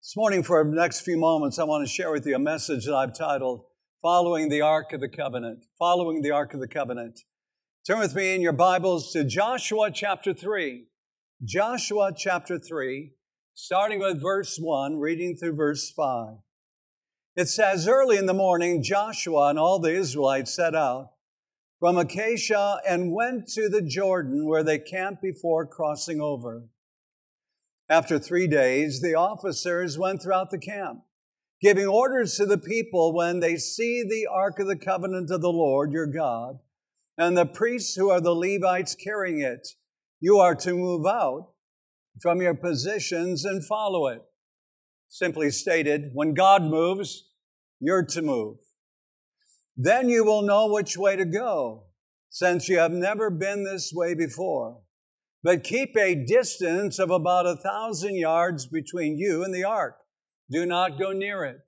This morning, for the next few moments, I want to share with you a message that I've titled, Following the Ark of the Covenant. Following the Ark of the Covenant. Turn with me in your Bibles to Joshua chapter 3. Joshua chapter 3, starting with verse 1, reading through verse 5. It says, Early in the morning, Joshua and all the Israelites set out from Acacia and went to the Jordan, where they camped before crossing over. After 3 days, the officers went throughout the camp, giving orders to the people when they see the Ark of the Covenant of the Lord your God, and the priests who are the Levites carrying it, you are to move out from your positions and follow it. Simply stated, when God moves, you're to move. Then you will know which way to go, since you have never been this way before. But keep a distance of about 1,000 yards between you and the ark. Do not go near it.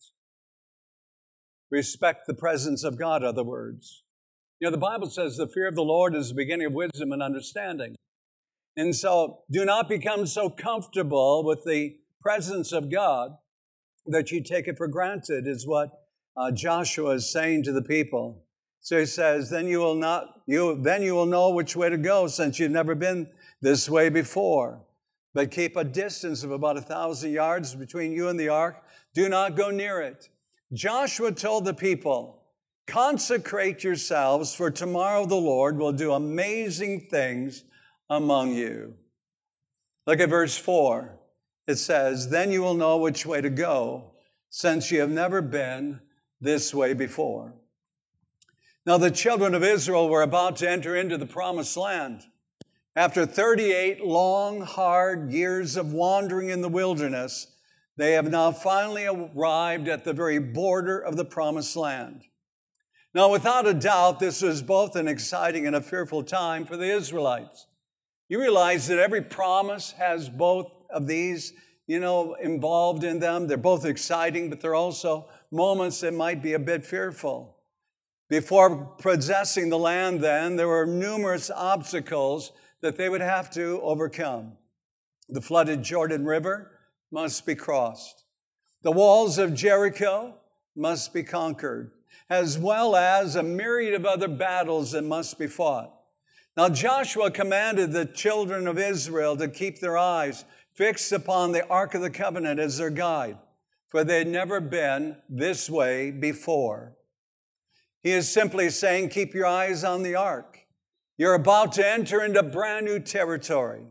Respect the presence of God, other words. You know, the Bible says the fear of the Lord is the beginning of wisdom and understanding. And so do not become so comfortable with the presence of God that you take it for granted, is what Joshua is saying to the people. So he says, then you will know which way to go, since you've never been this way before. But keep a distance of about 1,000 yards between you and the ark. Do not go near it. Joshua told the people, consecrate yourselves, for tomorrow the Lord will do amazing things among you. Look at verse 4. It says, then you will know which way to go, since you have never been this way before. Now the children of Israel were about to enter into the promised land. After 38 long, hard years of wandering in the wilderness, they have now finally arrived at the very border of the promised land. Now, without a doubt, this was both an exciting and a fearful time for the Israelites. You realize that every promise has both of these, involved in them. They're both exciting, but they're also moments that might be a bit fearful. Before possessing the land, then, there were numerous obstacles that they would have to overcome. The flooded Jordan River must be crossed. The walls of Jericho must be conquered, as well as a myriad of other battles that must be fought. Now Joshua commanded the children of Israel to keep their eyes fixed upon the Ark of the Covenant as their guide, for they had never been this way before. He is simply saying, keep your eyes on the Ark. You're about to enter into brand new territory.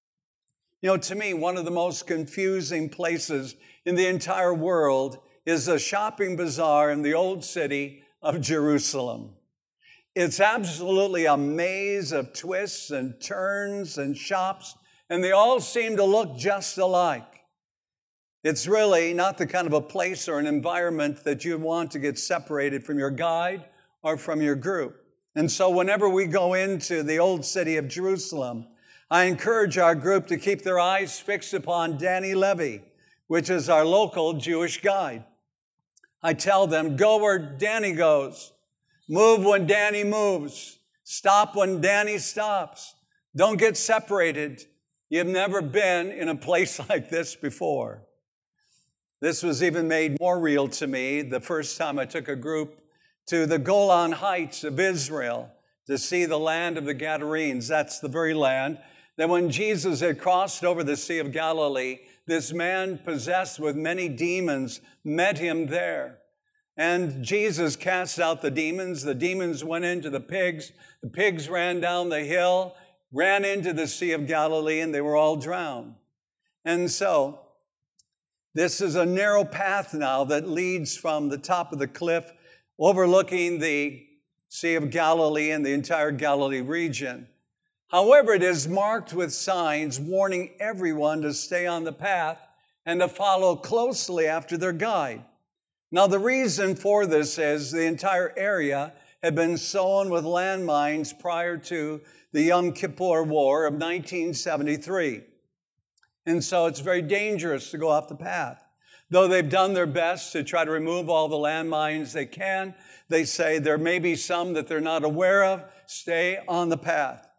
To me, one of the most confusing places in the entire world is a shopping bazaar in the old city of Jerusalem. It's absolutely a maze of twists and turns and shops, and they all seem to look just alike. It's really not the kind of a place or an environment that you want to get separated from your guide or from your group. And so whenever we go into the old city of Jerusalem, I encourage our group to keep their eyes fixed upon Danny Levy, which is our local Jewish guide. I tell them, go where Danny goes. Move when Danny moves. Stop when Danny stops. Don't get separated. You've never been in a place like this before. This was even made more real to me the first time I took a group to the Golan Heights of Israel to see the land of the Gadarenes. That's the very land that when Jesus had crossed over the Sea of Galilee, this man possessed with many demons met him there. And Jesus cast out the demons. The demons went into the pigs. The pigs ran down the hill, ran into the Sea of Galilee, and they were all drowned. And so this is a narrow path now that leads from the top of the cliff overlooking the Sea of Galilee and the entire Galilee region. However, it is marked with signs warning everyone to stay on the path and to follow closely after their guide. Now, the reason for this is the entire area had been sown with landmines prior to the Yom Kippur War of 1973. And so it's very dangerous to go off the path. Though they've done their best to try to remove all the landmines they can, they say there may be some that they're not aware of. Stay on the path.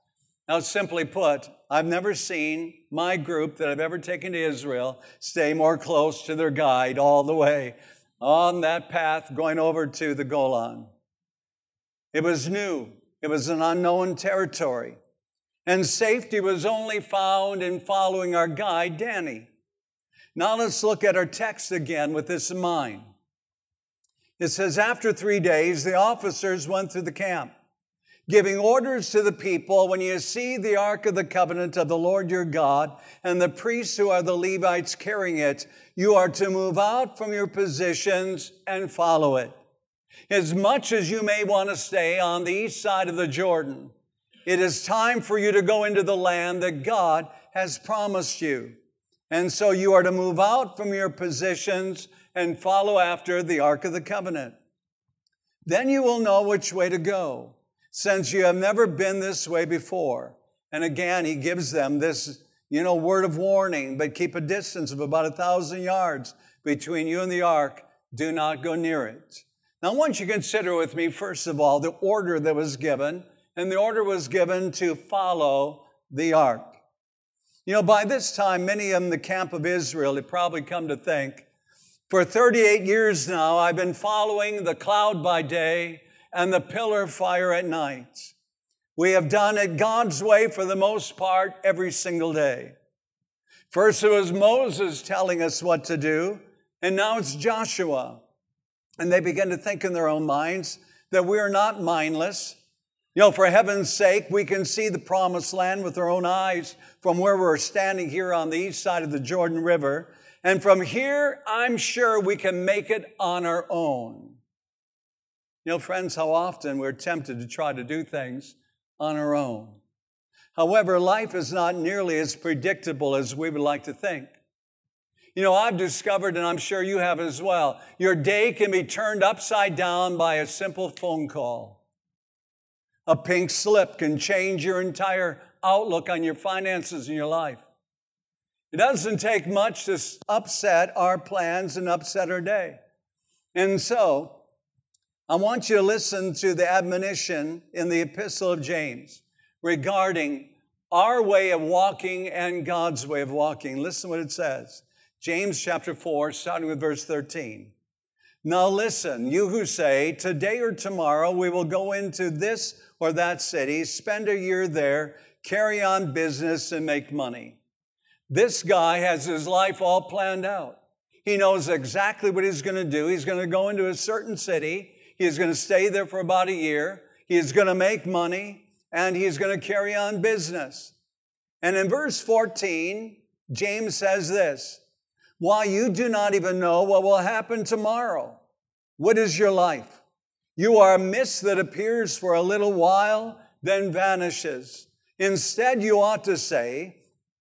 Now, simply put, I've never seen my group that I've ever taken to Israel stay more close to their guide all the way on that path going over to the Golan. It was new. It was an unknown territory. And safety was only found in following our guide, Danny. Now let's look at our text again with this in mind. It says, after 3 days, the officers went through the camp, giving orders to the people, when you see the Ark of the Covenant of the Lord your God and the priests who are the Levites carrying it, you are to move out from your positions and follow it. As much as you may want to stay on the east side of the Jordan, it is time for you to go into the land that God has promised you. And so you are to move out from your positions and follow after the Ark of the Covenant. Then you will know which way to go, since you have never been this way before. And again, he gives them this, word of warning, but keep a distance of about 1,000 yards between you and the ark. Do not go near it. Now, I want you to consider with me, first of all, the order that was given, and the order was given to follow the ark. By this time, many in the camp of Israel had probably come to think, for 38 years now, I've been following the cloud by day and the pillar of fire at night. We have done it God's way for the most part every single day. First it was Moses telling us what to do, and now it's Joshua. And they begin to think in their own minds that we are not mindless. For heaven's sake, we can see the promised land with our own eyes from where we're standing here on the east side of the Jordan River. And from here, I'm sure we can make it on our own. Friends, how often we're tempted to try to do things on our own. However, life is not nearly as predictable as we would like to think. I've discovered, and I'm sure you have as well, your day can be turned upside down by a simple phone call. A pink slip can change your entire outlook on your finances and your life. It doesn't take much to upset our plans and upset our day. And so, I want you to listen to the admonition in the Epistle of James regarding our way of walking and God's way of walking. Listen what it says. James chapter 4, starting with verse 13. Now listen, you who say, today or tomorrow we will go into this or that city, spend a year there, carry on business and make money. This guy has his life all planned out. He knows exactly what he's going to do. He's going to go into a certain city. He's going to stay there for about a year. He's going to make money, and he's going to carry on business. And in verse 14, James says this, while you do not even know what will happen tomorrow, what is your life? You are a mist that appears for a little while, then vanishes. Instead, you ought to say,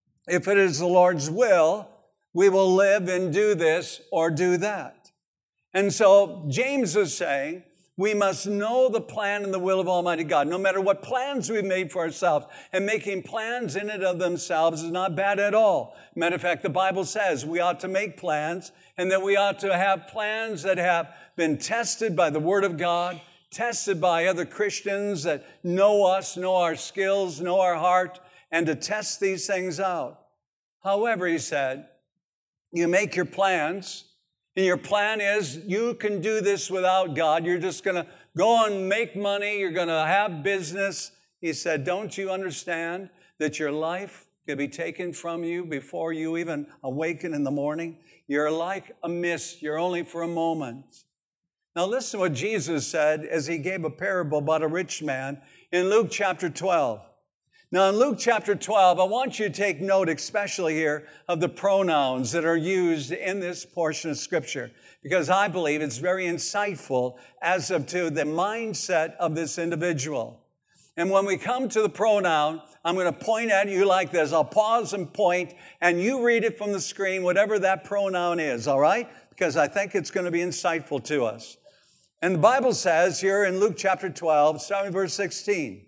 if it is the Lord's will, we will live and do this or do that. And so James is saying, we must know the plan and the will of Almighty God, no matter what plans we've made for ourselves. And making plans in and of themselves is not bad at all. Matter of fact, the Bible says we ought to make plans, and that we ought to have plans that have been tested by the Word of God, tested by other Christians that know us, know our skills, know our heart, and to test these things out. However, he said, you make your plans, and your plan is you can do this without God. You're just going to go and make money. You're going to have business. He said, don't you understand that your life could be taken from you before you even awaken in the morning? You're like a mist. You're only for a moment. Now listen to what Jesus said as he gave a parable about a rich man in Luke chapter 12. Now, in Luke chapter 12, I want you to take note, especially here, of the pronouns that are used in this portion of Scripture, because I believe it's very insightful as to the mindset of this individual. And when we come to the pronoun, I'm going to point at you like this. I'll pause and point, and you read it from the screen, whatever that pronoun is, all right? Because I think it's going to be insightful to us. And the Bible says here in Luke chapter 12, starting verse 16,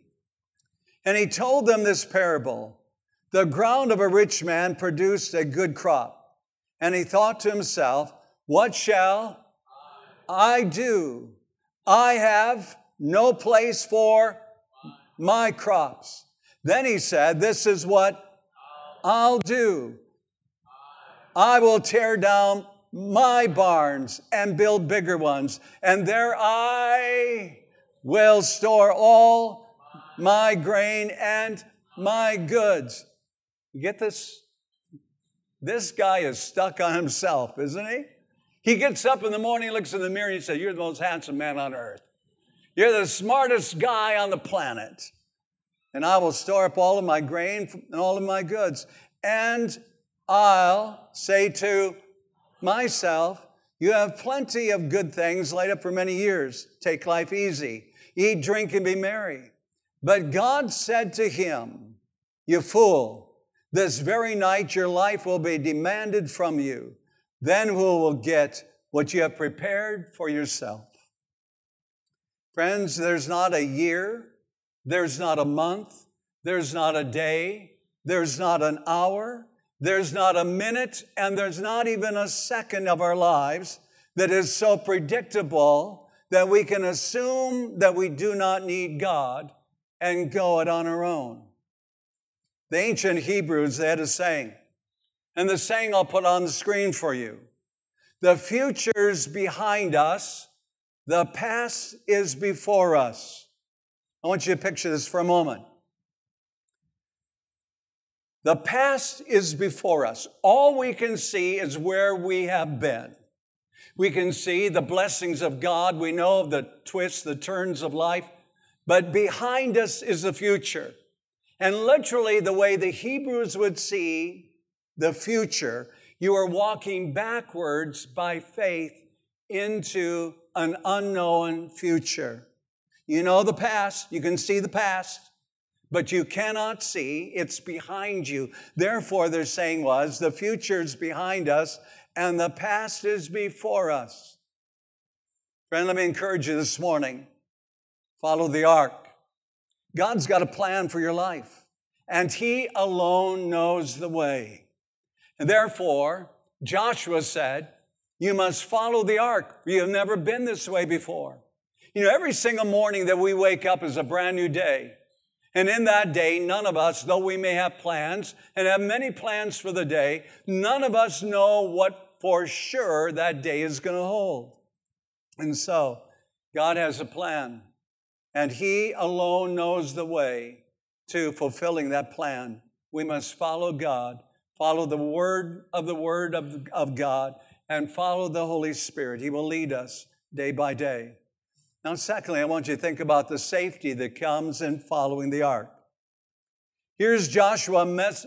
and he told them this parable. The ground of a rich man produced a good crop. And he thought to himself, what shall I do? I have no place for my crops. Then he said, this is what I'll do. I will tear down my barns and build bigger ones, and there I will store all my grain and my goods. You get this? This guy is stuck on himself, isn't he? He gets up in the morning, looks in the mirror, and he says, you're the most handsome man on earth. You're the smartest guy on the planet. And I will store up all of my grain and all of my goods. And I'll say to myself, you have plenty of good things laid up for many years. Take life easy. Eat, drink, and be merry. But God said to him, you fool, this very night your life will be demanded from you. Then who will get what you have prepared for yourself? Friends, there's not a year, there's not a month, there's not a day, there's not an hour, there's not a minute, and there's not even a second of our lives that is so predictable that we can assume that we do not need God and go it on our own. The ancient Hebrews, they had a saying, and the saying I'll put on the screen for you. The future's behind us, the past is before us. I want you to picture this for a moment. The past is before us. All we can see is where we have been. We can see the blessings of God. We know the twists, the turns of life. But behind us is the future. And literally the way the Hebrews would see the future, you are walking backwards by faith into an unknown future. You know the past. You can see the past. But you cannot see, it's behind you. Therefore, their saying was, the future's behind us and the past is before us. Friend, let me encourage you this morning. Follow the ark. God's got a plan for your life, and He alone knows the way. And therefore, Joshua said, you must follow the ark. You have never been this way before. You know, every single morning that we wake up is a brand new day. And in that day, none of us, though we may have plans and have many plans for the day, none of us know what for sure that day is going to hold. And so, God has a plan, and He alone knows the way to fulfilling that plan. We must follow God, follow the word of God, and follow the Holy Spirit. He will lead us day by day. Now, secondly, I want you to think about the safety that comes in following the ark. Here's Joshua's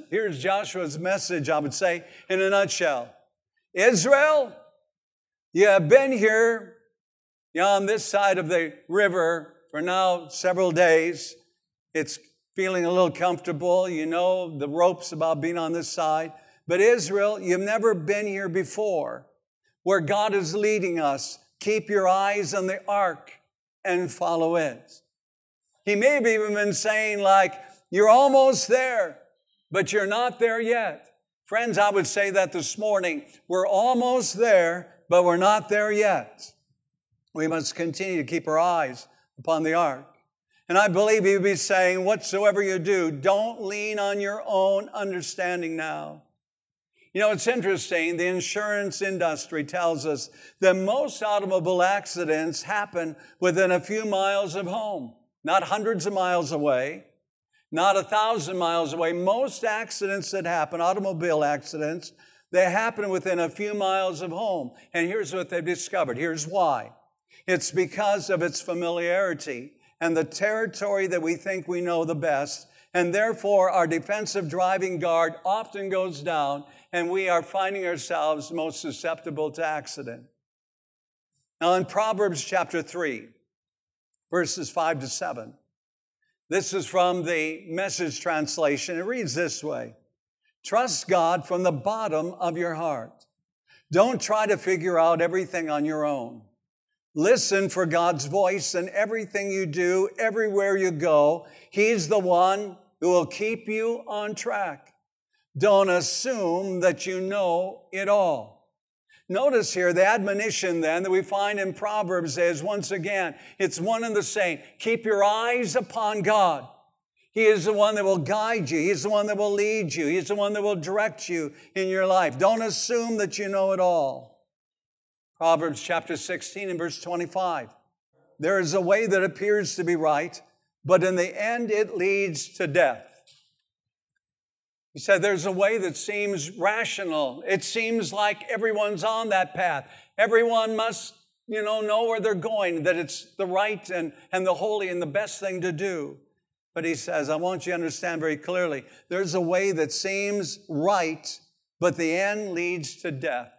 message, I would say, in a nutshell. Israel, you have been here on this side of the river for now several days. It's feeling a little comfortable. You know the ropes about being on this side. But Israel, you've never been here before, where God is leading us. Keep your eyes on the ark and follow it. He may have even been saying like, you're almost there, but you're not there yet. Friends, I would say that this morning. We're almost there, but we're not there yet. We must continue to keep our eyes upon the ark. And I believe He would be saying, whatsoever you do, don't lean on your own understanding now. You know, it's interesting. The insurance industry tells us that most automobile accidents happen within a few miles of home, not hundreds of miles away, not 1,000 miles away. Most accidents that happen, automobile accidents, they happen within a few miles of home. And here's what they've discovered. Here's why. It's because of its familiarity and the territory that we think we know the best. And therefore, our defensive driving guard often goes down, and we are finding ourselves most susceptible to accident. Now, in Proverbs chapter 3, verses 5 to 7, this is from the Message translation. It reads this way: trust God from the bottom of your heart. Don't try to figure out everything on your own. Listen for God's voice in everything you do, everywhere you go. He's the one who will keep you on track. Don't assume that you know it all. Notice here the admonition then that we find in Proverbs is, once again, it's one and the same. Keep your eyes upon God. He is the one that will guide you. He's the one that will lead you. He's the one that will direct you in your life. Don't assume that you know it all. Proverbs chapter 16 and verse 25. There is a way that appears to be right, but in the end it leads to death. He said there's a way that seems rational. It seems like everyone's on that path. Everyone must, know where they're going, that it's the right and the holy and the best thing to do. But he says, I want you to understand very clearly, there's a way that seems right, but the end leads to death.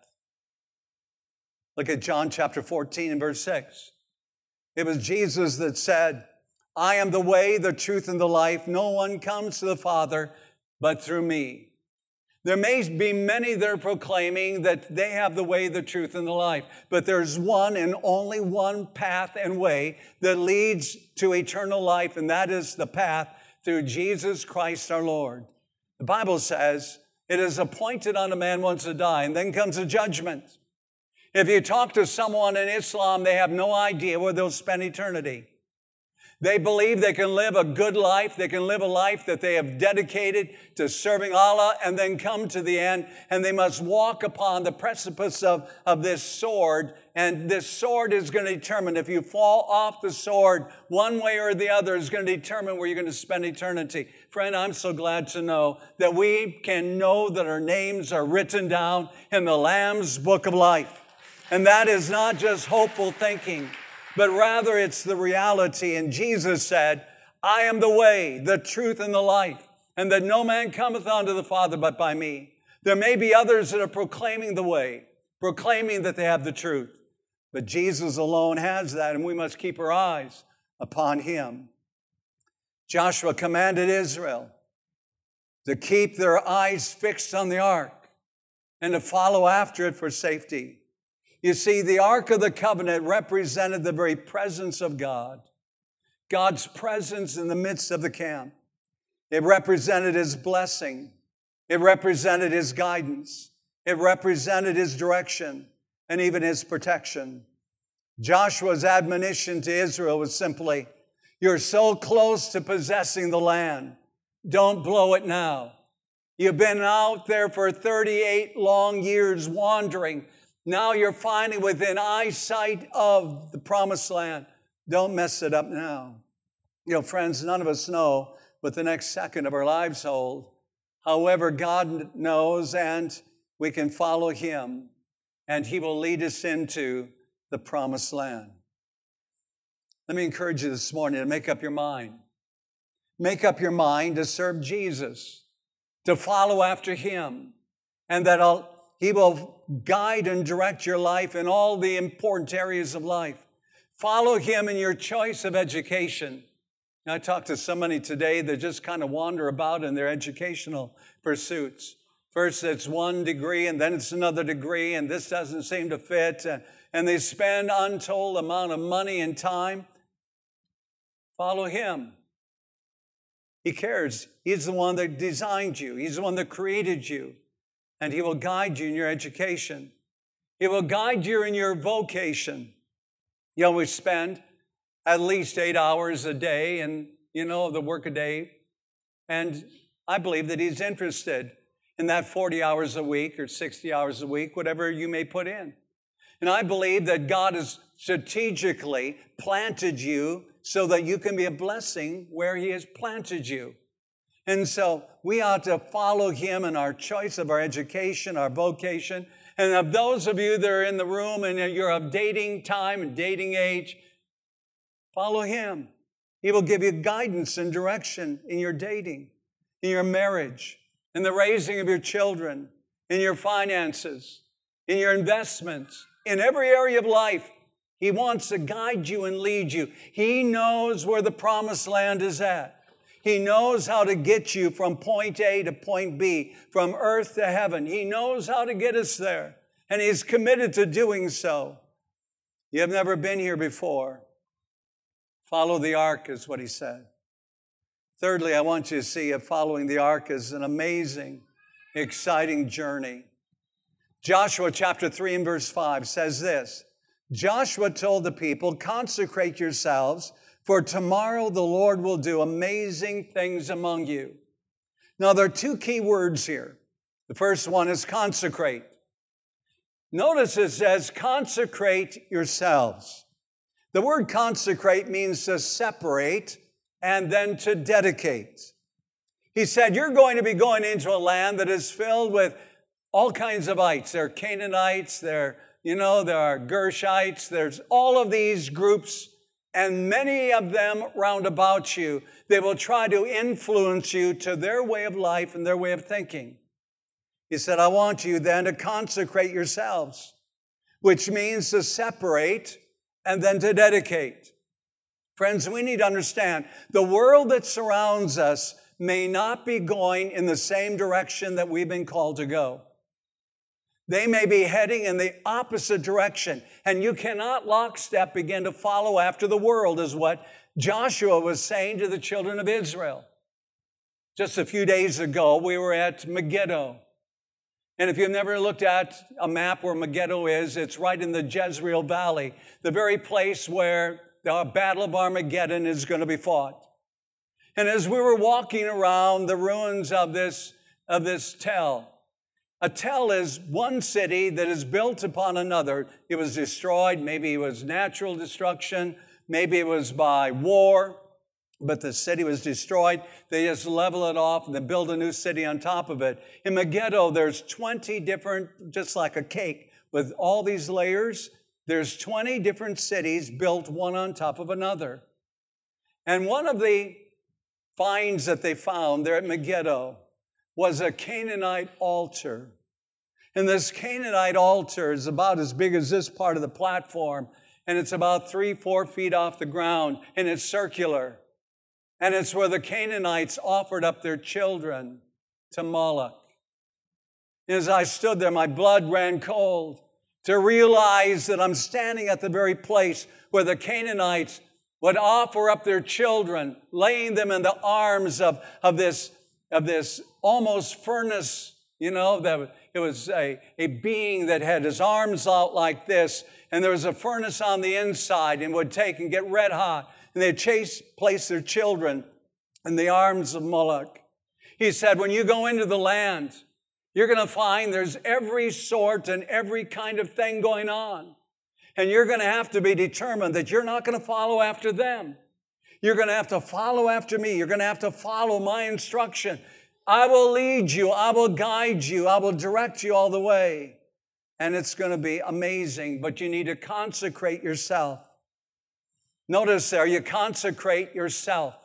Look at John chapter 14 and verse 6. It was Jesus that said, I am the way, the truth, and the life. No one comes to the Father but through me. There may be many that are proclaiming that they have the way, the truth, and the life. But there's one and only one path and way that leads to eternal life, and that is the path through Jesus Christ our Lord. The Bible says it is appointed on a man once to die, and then comes a judgment. If you talk to someone in Islam, they have no idea where they'll spend eternity. They believe they can live a good life. They can live a life that they have dedicated to serving Allah and then come to the end. And they must walk upon the precipice of this sword. And this sword is going to determine if you fall off the sword one way or the other is going to determine where you're going to spend eternity. Friend, I'm so glad to know that we can know that our names are written down in the Lamb's book of life. And that is not just hopeful thinking, but rather it's the reality. And Jesus said, I am the way, the truth, and the life, and that no man cometh unto the Father but by me. There may be others that are proclaiming the way, proclaiming that they have the truth. But Jesus alone has that, and we must keep our eyes upon him. Joshua commanded Israel to keep their eyes fixed on the ark and to follow after it for safety. You see, the Ark of the Covenant represented the very presence of God, God's presence in the midst of the camp. It represented his blessing. It represented his guidance. It represented his direction and even his protection. Joshua's admonition to Israel was simply, you're so close to possessing the land. Don't blow it now. You've been out there for 38 long years wandering. Now you're finally within eyesight of the promised land. Don't mess it up now. Friends, none of us know what the next second of our lives hold. However, God knows, and we can follow him, and he will lead us into the promised land. Let me encourage you this morning to make up your mind. Make up your mind to serve Jesus, to follow after him, and that he will guide and direct your life in all the important areas of life. Follow him in your choice of education. I talked to somebody today that just kind of wander about in their educational pursuits. First it's one degree and then it's another degree, and this doesn't seem to fit. And they spend untold amount of money and time. Follow him. He cares. He's the one that designed you. He's the one that created you. And he will guide you in your education. He will guide you in your vocation. We spend at least 8 hours a day and, the work a day. And I believe that he's interested in that 40 hours a week or 60 hours a week, whatever you may put in. And I believe that God has strategically planted you so that you can be a blessing where he has planted you. And so we ought to follow him in our choice of our education, our vocation. And of those of you that are in the room and you're of dating time and dating age, follow him. He will give you guidance and direction in your dating, in your marriage, in the raising of your children, in your finances, in your investments, in every area of life. He wants to guide you and lead you. He knows where the promised land is at. He knows how to get you from point A to point B, from earth to heaven. He knows how to get us there, and he's committed to doing so. You have never been here before. Follow the ark is what he said. Thirdly, I want you to see that following the ark is an amazing, exciting journey. Joshua chapter 3 and verse 5 says this, Joshua told the people, consecrate yourselves, For tomorrow the Lord will do amazing things among you. Now, there are two key words here. The first one is consecrate. Notice it says, consecrate yourselves. The word consecrate means to separate and then to dedicate. He said, you're going to be going into a land that is filled with all kinds of ites. There are Canaanites, there are Gershites, there's all of these groups, and many of them round about you. They will try to influence you to their way of life and their way of thinking. He said, I want you then to consecrate yourselves, which means to separate and then to dedicate. Friends, we need to understand the world that surrounds us may not be going in the same direction that we've been called to go. They may be heading in the opposite direction, and you cannot lockstep begin to follow after the world, is what Joshua was saying to the children of Israel. Just a few days ago, we were at Megiddo. And if you've never looked at a map where Megiddo is, it's right in the Jezreel Valley, the very place where the Battle of Armageddon is going to be fought. And as we were walking around the ruins of this tell, a tell is one city that is built upon another. It was destroyed. Maybe it was natural destruction. Maybe it was by war. But the city was destroyed. They just level it off and they build a new city on top of it. In Megiddo, there's 20 different, just like a cake, with all these layers. There's 20 different cities built one on top of another. And one of the finds that they found there at Megiddo was a Canaanite altar. And this Canaanite altar is about as big as this part of the platform. And it's about 3-4 feet off the ground. And it's circular. And it's where the Canaanites offered up their children to Moloch. As I stood there, my blood ran cold to realize that I'm standing at the very place where the Canaanites would offer up their children, laying them in the arms of this almost furnace, that it was a being that had his arms out like this, and there was a furnace on the inside and would take and get red hot. And they'd place their children in the arms of Moloch. He said, when you go into the land, you're going to find there's every sort and every kind of thing going on. And you're going to have to be determined that you're not going to follow after them. You're going to have to follow after me. You're going to have to follow my instruction. I will lead you. I will guide you. I will direct you all the way. And it's going to be amazing, but you need to consecrate yourself. Notice there, you consecrate yourself.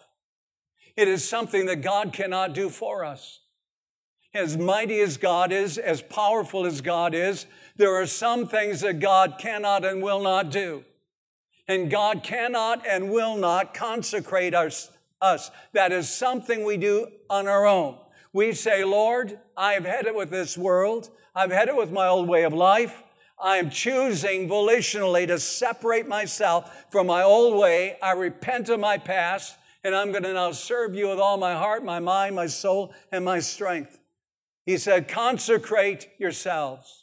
It is something that God cannot do for us. As mighty as God is, as powerful as God is, there are some things that God cannot and will not do. And God cannot and will not consecrate us. That is something we do on our own. We say, Lord, I've had it with this world. I've had it with my old way of life. I am choosing volitionally to separate myself from my old way. I repent of my past, and I'm going to now serve you with all my heart, my mind, my soul, and my strength. He said, consecrate yourselves.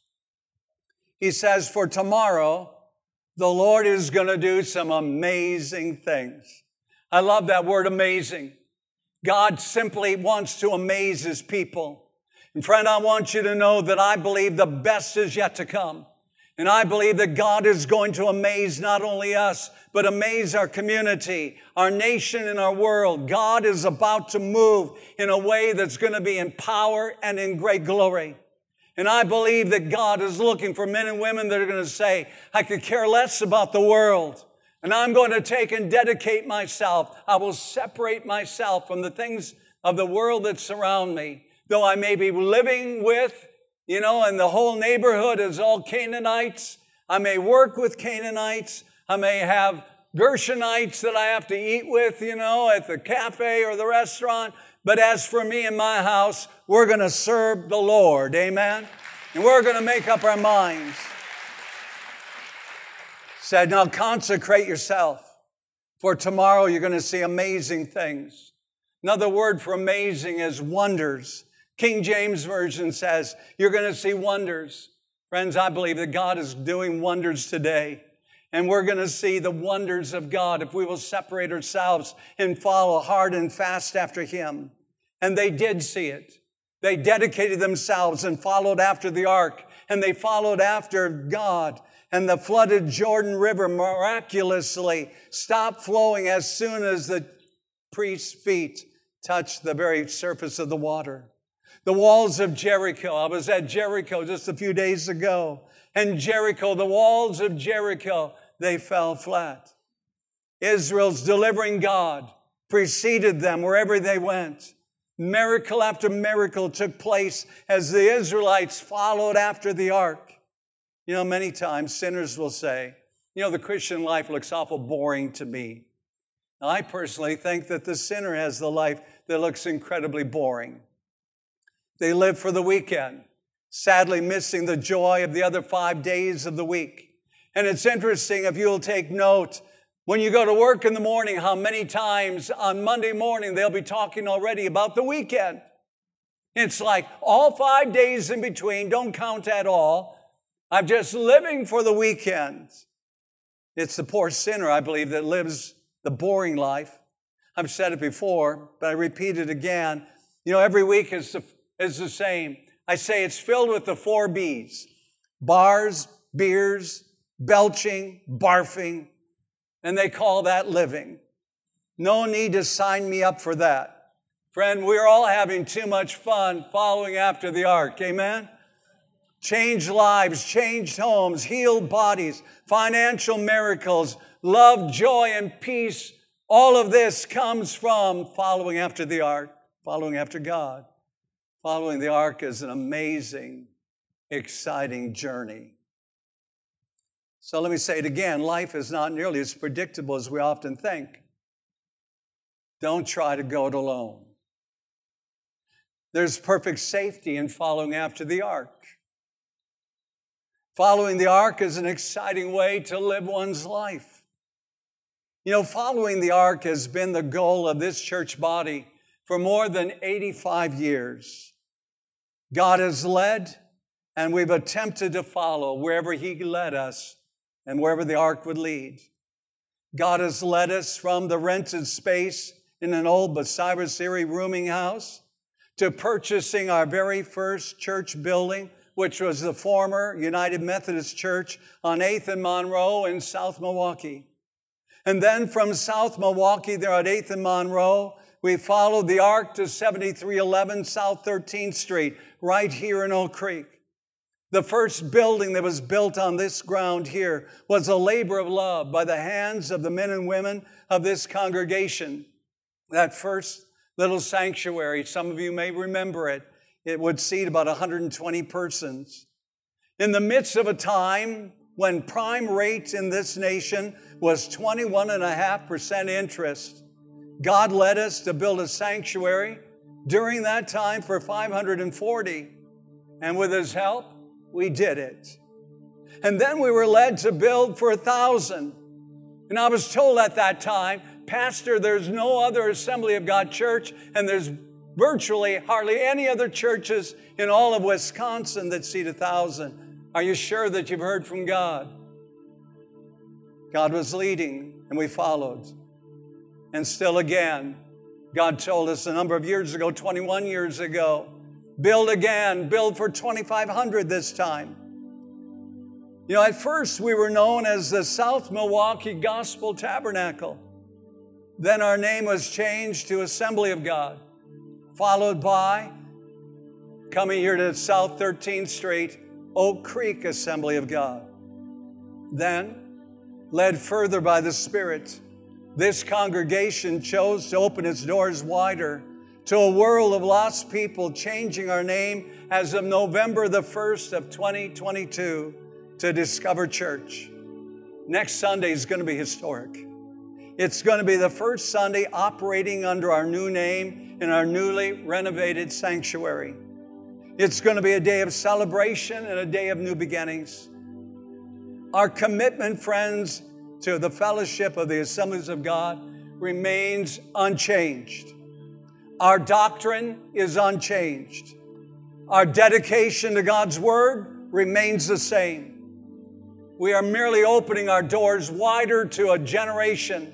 He says, for tomorrow, the Lord is going to do some amazing things. I love that word amazing. God simply wants to amaze His people. And friend, I want you to know that I believe the best is yet to come. And I believe that God is going to amaze not only us, but amaze our community, our nation, and our world. God is about to move in a way that's going to be in power and in great glory. And I believe that God is looking for men and women that are going to say, I could care less about the world. And I'm going to take and dedicate myself. I will separate myself from the things of the world that surround me. Though I may be living with, and the whole neighborhood is all Canaanites. I may work with Canaanites. I may have Gershonites that I have to eat with, at the cafe or the restaurant. But as for me and my house, we're going to serve the Lord. Amen? And we're going to make up our minds. Said, now consecrate yourself. For tomorrow you're going to see amazing things. Another word for amazing is wonders. King James Version says, you're going to see wonders. Friends, I believe that God is doing wonders today. And we're going to see the wonders of God if we will separate ourselves and follow hard and fast after Him. And they did see it. They dedicated themselves and followed after the ark. And they followed after God. And the flooded Jordan River miraculously stopped flowing as soon as the priest's feet touched the very surface of the water. The walls of Jericho. I was at Jericho just a few days ago. And Jericho, the walls of Jericho, they fell flat. Israel's delivering God preceded them wherever they went. Miracle after miracle took place as the Israelites followed after the ark. You know, many times sinners will say, the Christian life looks awful boring to me. Now, I personally think that the sinner has the life that looks incredibly boring. They live for the weekend, sadly missing the joy of the other 5 days of the week. And it's interesting, if you'll take note, when you go to work in the morning, how many times on Monday morning they'll be talking already about the weekend. It's like all 5 days in between don't count at all. I'm just living for the weekend. It's the poor sinner, I believe, that lives the boring life. I've said it before, but I repeat it again. Every week is the same. I say it's filled with the 4 B's. Bars, beers, belching, barfing, and they call that living. No need to sign me up for that. Friend, we're all having too much fun following after the ark. Amen? Changed lives, changed homes, healed bodies, financial miracles, love, joy, and peace. All of this comes from following after the ark, following after God. Following the ark is an amazing, exciting journey. So let me say it again. Life is not nearly as predictable as we often think. Don't try to go it alone. There's perfect safety in following after the ark. Following the ark is an exciting way to live one's life. Following the ark has been the goal of this church body for more than 85 years. God has led, and we've attempted to follow wherever He led us and wherever the ark would lead. God has led us from the rented space in an old Bucyrus Erie rooming house to purchasing our very first church building, which was the former United Methodist Church on 8th and Monroe in South Milwaukee. And then from South Milwaukee, there at 8th and Monroe, we followed the ark to 7311 South 13th Street, right here in Oak Creek. The first building that was built on this ground here was a labor of love by the hands of the men and women of this congregation. That first little sanctuary, some of you may remember it, it would seat about 120 persons. In the midst of a time when prime rate in this nation was 21.5% interest, God led us to build a sanctuary during that time for 540. And with His help, we did it. And then we were led to build for 1,000. And I was told at that time, Pastor, there's no other Assembly of God church, and there's virtually hardly any other churches in all of Wisconsin that seat 1,000. Are you sure that you've heard from God? God was leading, and we followed. And still again, God told us a number of years ago, 21 years ago, build again, build for 2,500 this time. At first we were known as the South Milwaukee Gospel Tabernacle. Then our name was changed to Assembly of God, followed by coming here to South 13th Street, Oak Creek Assembly of God. Then, led further by the Spirit, this congregation chose to open its doors wider to a world of lost people, changing our name as of November the 1st of 2022 to Discover Church. Next Sunday is going to be historic. It's going to be the first Sunday operating under our new name in our newly renovated sanctuary. It's going to be a day of celebration and a day of new beginnings. Our commitment, friends, to the fellowship of the Assemblies of God remains unchanged. Our doctrine is unchanged. Our dedication to God's Word remains the same. We are merely opening our doors wider to a generation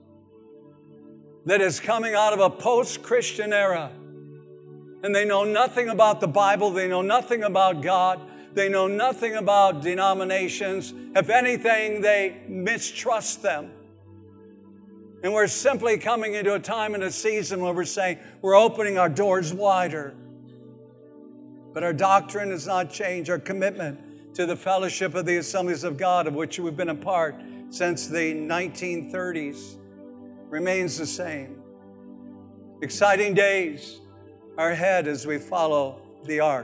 that is coming out of a post-Christian era. And they know nothing about the Bible. They know nothing about God. They know nothing about denominations. If anything, they mistrust them. And we're simply coming into a time and a season where we're saying we're opening our doors wider. But our doctrine has not changed. Our commitment to the fellowship of the Assemblies of God, of which we've been a part since the 1930s, remains the same. Exciting days are ahead as we follow the ark.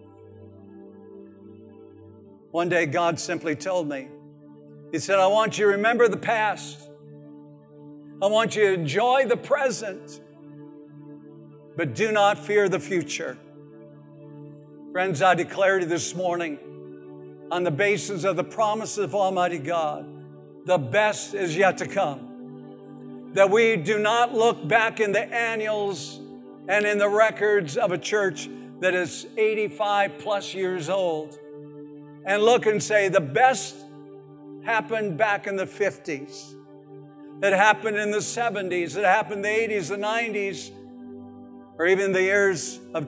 One day God simply told me, He said, I want you to remember the past. I want you to enjoy the present, but do not fear the future. Friends, I declare to you this morning, on the basis of the promises of Almighty God, the best is yet to come. That we do not look back in the annals and in the records of a church that is 85 plus years old and look and say the best happened back in the 50s. It happened in the 70s. It happened in the 80s, the 90s, or even the years of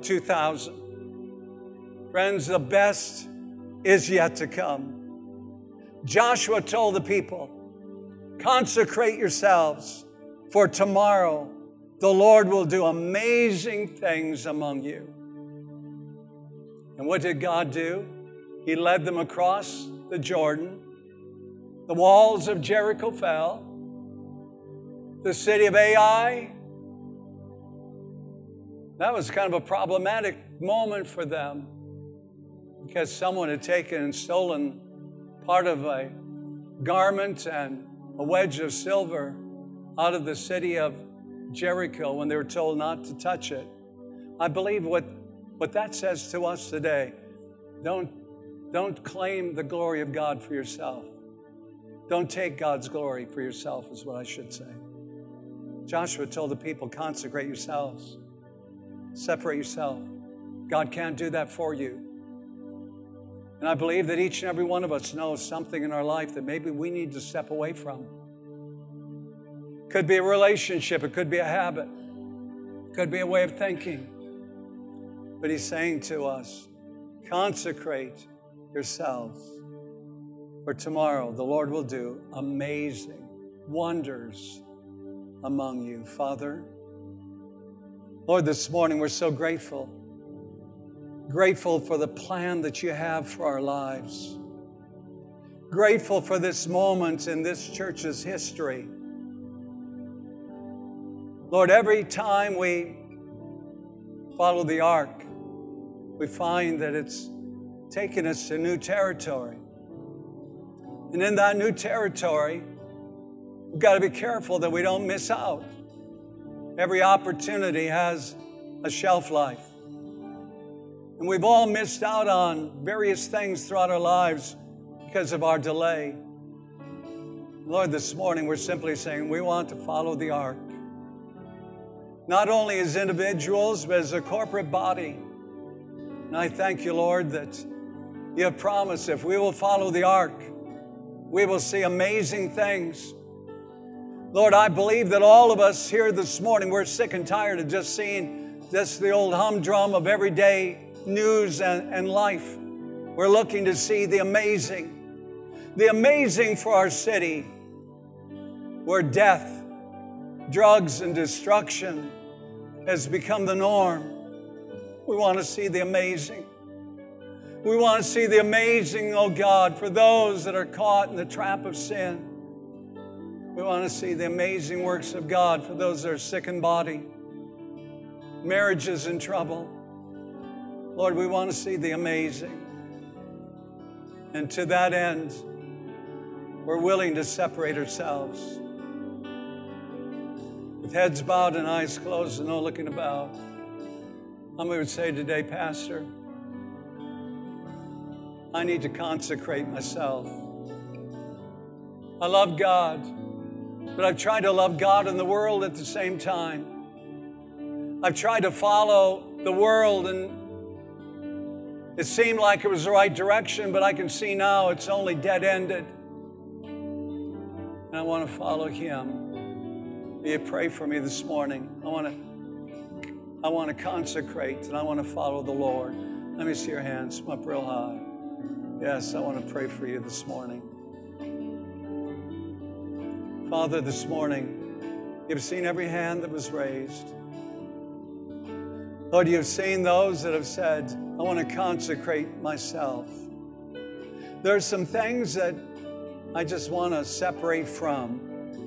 2000. Friends, the best is yet to come. Joshua told the people, consecrate yourselves, for tomorrow the Lord will do amazing things among you. And what did God do? He led them across the Jordan. The walls of Jericho fell. The city of Ai, that was kind of a problematic moment for them because someone had taken and stolen part of a garment and a wedge of silver out of the city of Jericho when they were told not to touch it. I believe what that says to us today, don't claim the glory of God for yourself. Don't take God's glory for yourself is what I should say. Joshua told the people, consecrate yourselves. Separate yourself. God can't do that for you. And I believe that each and every one of us knows something in our life that maybe we need to step away from. Could be a relationship. It could be a habit. It could be a way of thinking. But He's saying to us, consecrate yourselves. For tomorrow the Lord will do amazing wonders among you. Father, Lord, this morning we're so grateful. Grateful for the plan that you have for our lives. Grateful for this moment in this church's history. Lord, every time we follow the ark, we find that it's taken us to new territory. And in that new territory, we've got to be careful that we don't miss out. Every opportunity has a shelf life. And we've all missed out on various things throughout our lives because of our delay. Lord, this morning we're simply saying we want to follow the ark. Not only as individuals, but as a corporate body. And I thank you, Lord, that you have promised if we will follow the ark, we will see amazing things. Lord, I believe that all of us here this morning, we're sick and tired of just seeing just the old humdrum of everyday news and life. We're looking to see the amazing for our city, where death, drugs, and destruction has become the norm. We want to see the amazing. We want to see the amazing, oh God, for those that are caught in the trap of sin. We want to see the amazing works of God for those that are sick in body, marriages in trouble. Lord, we want to see the amazing. And to that end, we're willing to separate ourselves. With heads bowed and eyes closed and no looking about, how many would say today, Pastor, I need to consecrate myself. I love God, but I've tried to love God and the world at the same time. I've tried to follow the world and It seemed like it was the right direction, but I can see now it's only dead-ended. And I want to follow Him. Will you pray for me this morning? I want to consecrate, and I want to follow the Lord. Let me see your hands up real high. Yes, I want to pray for you this morning. Father, this morning, you've seen every hand that was raised. Lord, you've seen those that have said, I want to consecrate myself. There are some things that I just want to separate from.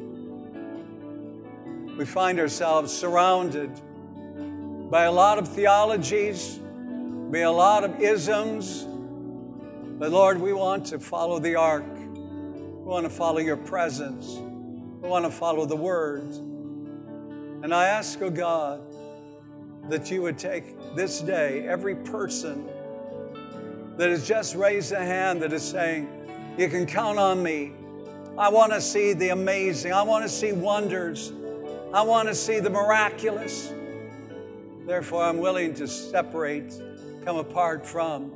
We find ourselves surrounded by a lot of theologies, by a lot of isms. But Lord, we want to follow the ark. We want to follow your presence. We want to follow the word. And I ask, oh God, that you would take this day, every person that has just raised a hand that is saying, you can count on me. I want to see the amazing. I want to see wonders. I want to see the miraculous. Therefore, I'm willing to separate, come apart from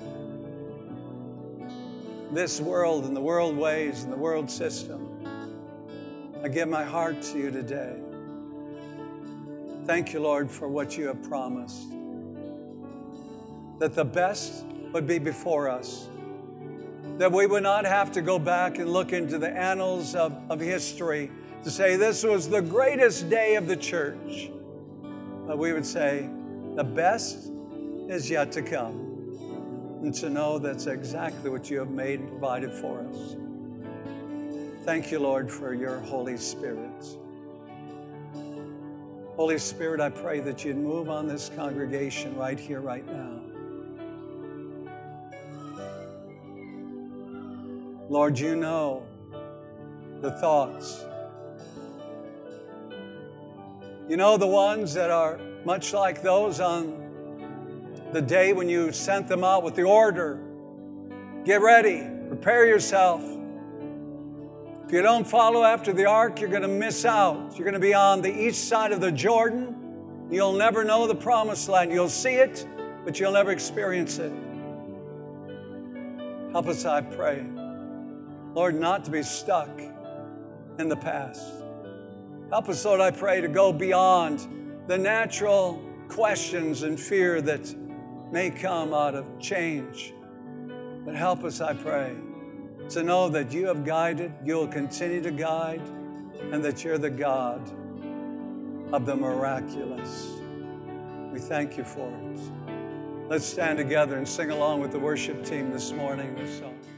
this world and the world ways and the world system. I give my heart to you today. Thank you, Lord, for what you have promised. That the best would be before us. That we would not have to go back and look into the annals of history to say this was the greatest day of the church. But we would say the best is yet to come. And to know that's exactly what you have made and provided for us. Thank you, Lord, for your Holy Spirit. Holy Spirit, I pray that you'd move on this congregation right here, right now. Lord, you know the thoughts. You know the ones that are much like those on the day when you sent them out with the order. Get ready, prepare yourself. If you don't follow after the ark, you're going to miss out. You're going to be on the east side of the Jordan. You'll never know the promised land. You'll see it, but you'll never experience it. Help us, I pray, Lord, not to be stuck in the past. Help us, Lord, I pray, to go beyond the natural questions and fear that may come out of change. But help us, I pray, to know that you have guided, you will continue to guide, and that you're the God of the miraculous. We thank you for it. Let's stand together and sing along with the worship team this morning this song.